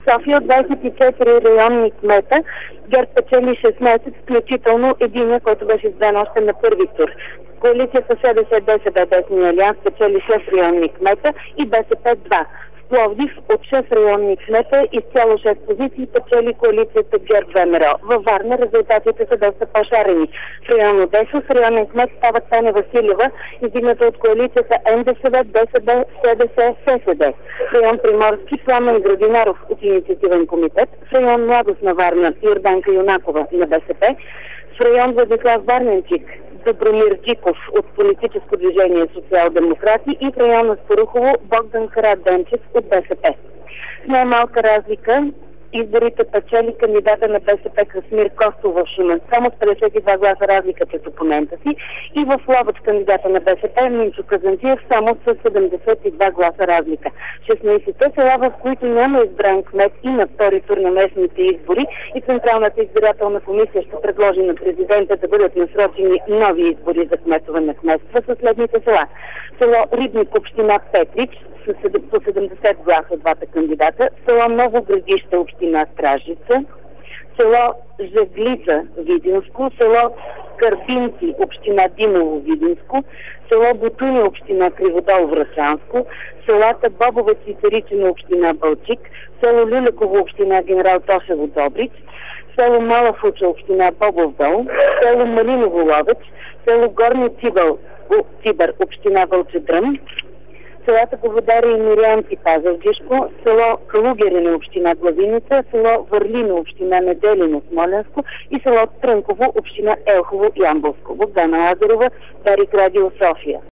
София от 24 районни кмета ГЕРБ печели 16, включително единия, който беше избран още на първи тур. Коалицията СДС ДСБ Десния алианс печели 6 районни кмета и БСП 2. В Пловдив от 6 районни кмета изцяло 6 позиции печели коалицията ГЕРБ ВМРО. Във Варна резултатите са доста по-шарени. В район Одеса с районен кмет става Таня Василева, издигната от коалицията НДСВ, ДСБ, СДС, ССД. В район Приморски Пламен Градинаров от Инициативен комитет. В район Младост на Варна Йорданка Юнакова на БСП. В район Владислав Варненчик Добромир Джиков от политическо движение Социал-демократи и в района Спарухово Богдан Караденчев от БСП. С най-малка разлика изборите печели кандидата на БСП Красимир Костов в Шумен, само с 52 гласа разлика пред опонента си, и в Ловеч кандидата на БСП Минчо Казанджиев само с 72 гласа разлика. 16-те села, в които няма избран кмет и на втори тур на местните избори, и Централната избирателна комисия ще предложи на президента да бъдат насрочени нови избори за кметове на кметства със следните села. Село Рибник, община Петрич, по 70 гласа двата кандидата, село Ново Градище, община Стражица, село Жеглица, Видинско, село Карпинци, община Димово, Видинско, село Бутуни, община Криводол, Врачанско, селата Бобовец и Царичина, община Балчик, село Люляково, община Генерал Тошево, Добрич, село Мала Фуча, община Бобов дол, село Малиново, Ловеч, село Горни Цибър, община Вълчедръм, селата Говодари и Мирянци, Пазарджишко, село Калугерино, община Главиница, село Върлино, община Неделино, Смоленско и село Трънково, община Елхово, Ямболско. Богдана Лазарова, Дарик Радио, София.